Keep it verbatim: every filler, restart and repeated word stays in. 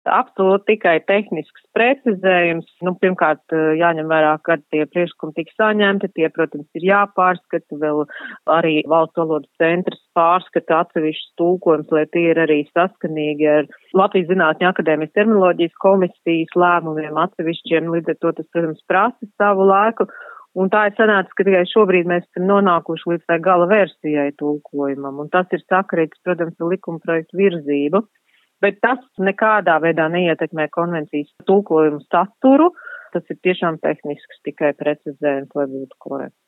Absolūti tikai tehnisks precizējums. Nu, pirmkārt, jāņem vērā, kad tie priekšlikumi tiks saņemti, tie, protams, ir jāpārskata, vēl arī Valsts valodas centrs pārskata atsevišķus tulkojumus, lai tie ir arī saskanīgi ar Latvijas Zinātņu akadēmijas terminoloģijas komisijas lēmumiem atsevišķiem, līdz ar to tas, protams, prasa savu laiku. Un tā ir sanācis, ka tikai šobrīd mēs esam nonākuši līdz tā gala versijai tulkojumam, un tas ir sakarīgs, protams, ar likuma projektu virzību. Bet tas nekādā veidā neietekmē konvencijas tulkojumu saturu. Tas ir tiešām tehnisks tikai precizējums, lai būtu korekts.